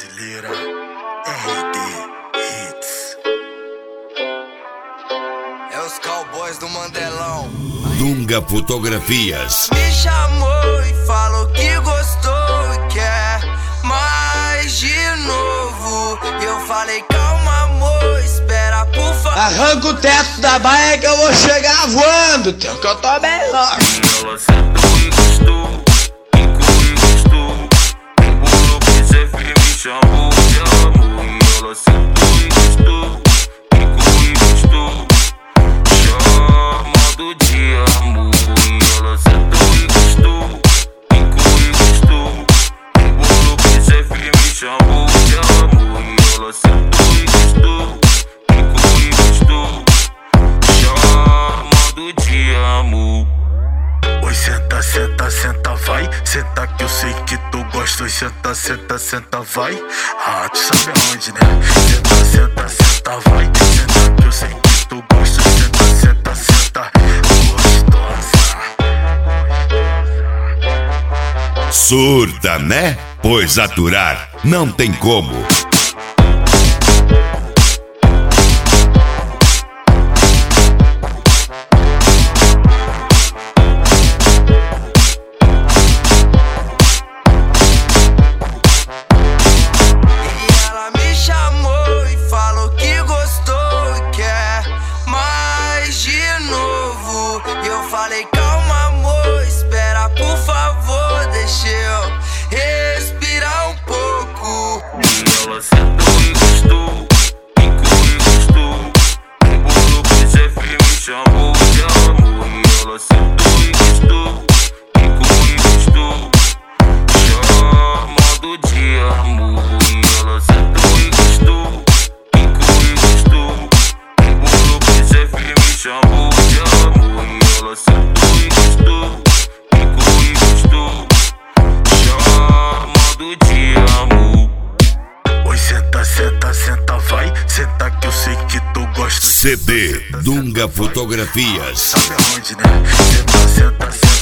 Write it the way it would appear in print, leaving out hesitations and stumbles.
brasileira, RD Hits. É os cowboys do Mandelão. Dunga Fotografias. Me chamou e falou que gostou e quer mais de novo. Eu falei, calma amor, espera por favor. Arranca o teto da baia que eu vou chegar voando, que eu tô bem longe. Ela sentou e gostou, ficou e gostou. Embolou pro Zé me chamou de amor. E ela sentou e gostou, ficou e gostou, chamando de amor. E ela sentou e gostou, ficou e gostou. Embolou pro Zé me chamou de amor. E ela sentou e gostou, ficou e gostou, chamando de amor. Oi, senta, senta, senta, vai. Senta que eu sei que tu gosta. Oi, senta, senta, senta, vai. Ah, tu sabe aonde, né? Senta, senta, senta, vai. Senta que eu sei que tu gosta. Senta, senta, senta, gostosa. Surta, né? Pois aturar não tem como. Falei, calma amor, espera por favor, deixa eu respirar um pouco. E ela sentou e gostou, ficou e gostou. Embolou pro Zé me chamou de amor. E ela sentou e gostou, ficou e gostou, chamando de amor. E ela sentou e gostou, ficou e gostou. Embolou pro Zé me chamou de amor. E ela sentou e gostou, ficou e gostou, chamando de amor. Oi, senta, senta, senta, vai. Senta que eu sei que tu gosta. CD Dunga Fotografias. Sabe aonde, né? Senta, senta, senta.